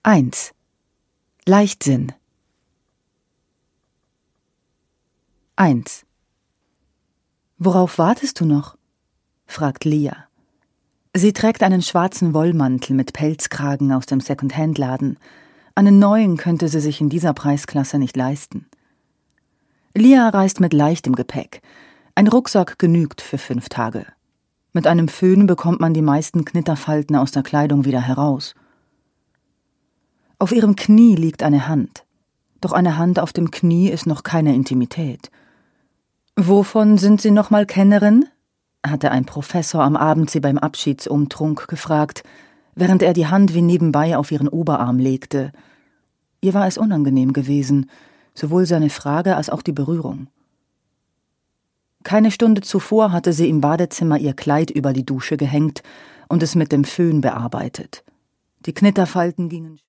1. Leichtsinn. 1. »Worauf wartest du noch?« fragt Lia. Sie trägt einen schwarzen Wollmantel mit Pelzkragen aus dem Second-Hand-Laden. Einen neuen könnte sie sich in dieser Preisklasse nicht leisten. Lia reist mit leichtem Gepäck. Ein Rucksack genügt für 5 Tage. Mit einem Föhn bekommt man die meisten Knitterfalten aus der Kleidung wieder heraus. Auf ihrem Knie liegt eine Hand. Doch eine Hand auf dem Knie ist noch keine Intimität. »Wovon sind Sie nochmal Kennerin?« hatte ein Professor am Abend sie beim Abschiedsumtrunk gefragt, während er die Hand wie nebenbei auf ihren Oberarm legte. Ihr war es unangenehm gewesen, sowohl seine Frage als auch die Berührung. Keine Stunde zuvor hatte sie im Badezimmer ihr Kleid über die Dusche gehängt und es mit dem Föhn bearbeitet. Die Knitterfalten gingen